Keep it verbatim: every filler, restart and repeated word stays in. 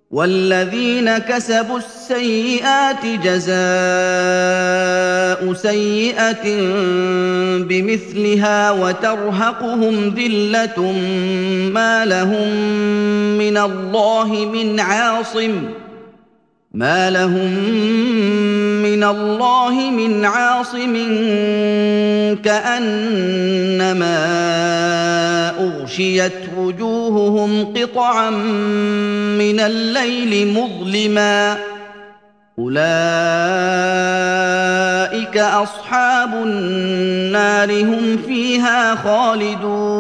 وَالَّذِينَ كَسَبُوا السَّيِّئَاتِ جَزَاءُ سَيِّئَةٍ بِمِثْلِهَا وَتَرْهَقُهُمْ ذِلَّةٌ مَّا لَهُم مِّنَ اللَّهِ مِنْ عَاصِمٍ ما لهم من الله من عاصم كأنما أغشيت وجوههم قطعا من الليل مظلما أولئك أصحاب النار هم فيها خالدون